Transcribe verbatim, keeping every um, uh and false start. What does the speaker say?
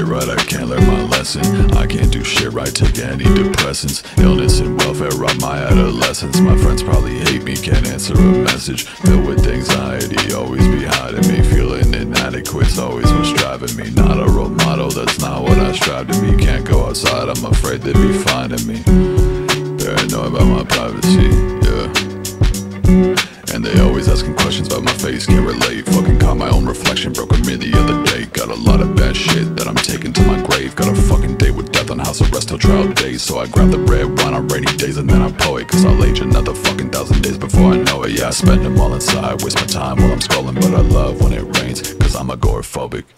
right, I can't learn my lesson. I can't do shit right, take antidepressants. Illness and welfare robbed my adolescence. My friends probably hate me, can't answer a message. Filled with anxiety, always behind me. Feeling inadequate's always what's driving me. Not a role model, that's not what I strive to be. Can't go outside, I'm afraid they'd be finding me. Paranoid about my privacy, yeah. And they always asking questions about my face, can't relate. Fucking caught my own reflection, broke a mirror the other day. Got a lot of bad shit that I'm taking to my grave. Got a fucking date with death on house arrest till trial days. So I grab the red wine on rainy days and then I pour it, cause I'll age another fucking thousand days before I know it. Yeah, I spend them all inside, waste my time while I'm scrolling. But I love when it rains, cause I'm agoraphobic.